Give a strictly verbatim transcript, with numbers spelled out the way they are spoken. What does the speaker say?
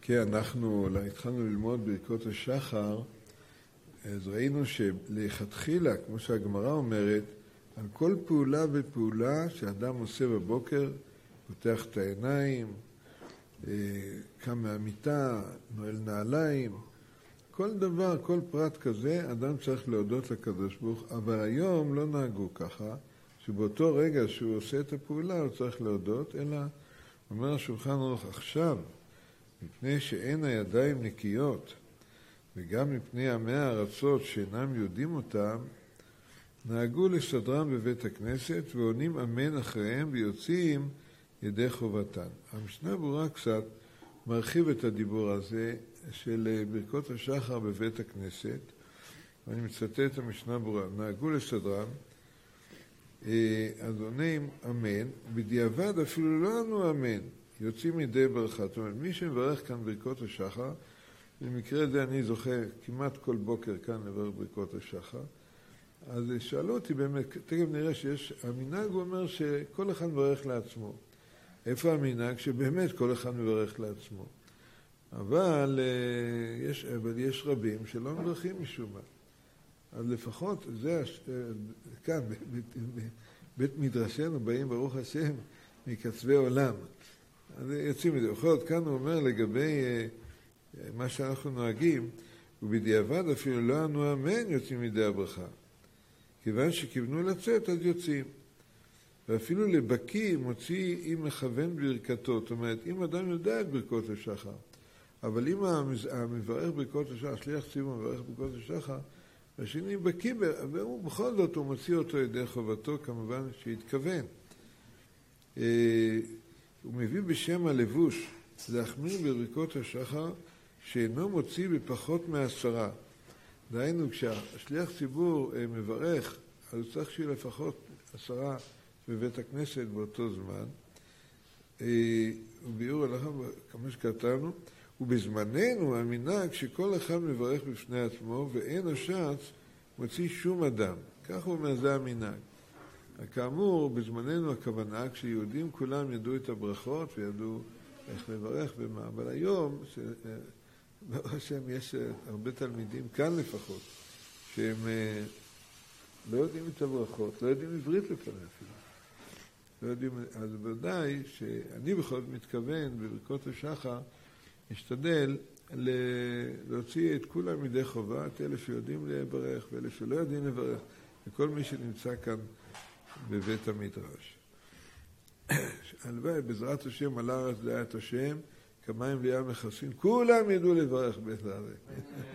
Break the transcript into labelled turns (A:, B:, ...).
A: כן, אנחנו התחלנו ללמוד ברכות השחר, אז ראינו שלכתחילה, כמו שהגמרא אומרת, על כל פעולה ופעולה שאדם עושה בבוקר, פותח את העיניים, קם מהמיטה, נועל נעליים, כל דבר, כל פרט כזה, אדם צריך להודות לקדוש ברוך, אבל היום לא נהגו ככה, שבאותו רגע שהוא עושה את הפעולה הוא צריך להודות, אלא אומר השולחן ערוך עכשיו, מפני שאין הידיים נקיות, וגם מפני עמי הארצות שאינם יודעים אותם, נהגו לסדרם בבית הכנסת ועונים אמן אחריהם ויוצאים ידי חובתן. המשנה ברורה קצת מרחיב את הדיבור הזה של ברכות השחר בבית הכנסת, ואני מצטט את המשנה ברורה, נהגו לסדרם, אז עונים אמן, בדיעבד אפילו לא ענו אמן, יוצאים ידי ברכה. זאת אומרת, מי שמברך כאן ברכות השחר, במקרה זה אני זוכה כמעט כל בוקר כאן לברך ברכות השחר, אז שאלו אותי באמת, תכף נראה שיש, המנהג הוא אומר שכל אחד מברך לעצמו. איפה המנהג? שבאמת כל אחד מברך לעצמו. אבל יש, אבל יש רבים שלא מברכים משום מה. אז לפחות, זה, כאן, בבית מדרשנו באים ברוך השם מקצווי עולם. אז יוצאים מזה. בכל זאת, כאן הוא אומר לגבי מה שאנחנו נוהגים, ובדיעבד אפילו לא ענו אמן יוצאים מידי הברכה. כיוון שכיוונו לצאת, אז יוצאים. ואפילו לבקי מוציא אם מכוון ברכתו. זאת אומרת, אם אדם יודע את ברכות השחר, אבל אם המברך ברכות השחר, שליח ציבור מברך ברכות השחר, השני בקי, והוא בכל זאת הוא מוציא אותו ידי חובתו, כמובן שהתכוון. הוא מביא בשם הלבוש, להחמיר בברכות השחר, שאינו מוציא בפחות מעשרה. דהיינו, כשהשליח ציבור מברך, אז הוא צריך שיהיה לפחות עשרה בבית הכנסת באותו זמן. וביאור הלכה, כמו שכתבנו, ובזמננו המנהג שכל אחד מברך בפני עצמו, ואין השץ מוציא שום אדם. כך הוא אומר, זה המנהג. כאמור, בזמננו הכוונה, כשיהודים כולם ידעו את הברכות וידעו איך לברך ומה, אבל היום, ברוך השם, יש הרבה תלמידים, כאן לפחות, שהם לא יודעים את הברכות, לא יודעים עברית לפני אפילו. לא יודעים, אז ודאי שאני בכל זאת מתכוון בברכות השחר, משתדל להוציא את כולם מידי חובה, את אלה שיודעים לברך ואלה שלא יודעים לברך, וכל מי שנמצא כאן בבית המדרש. הלוואי, בעזרת השם, על הארץ דעת השם, כמים לים מכסים, כולם ידעו לברך בעזרת.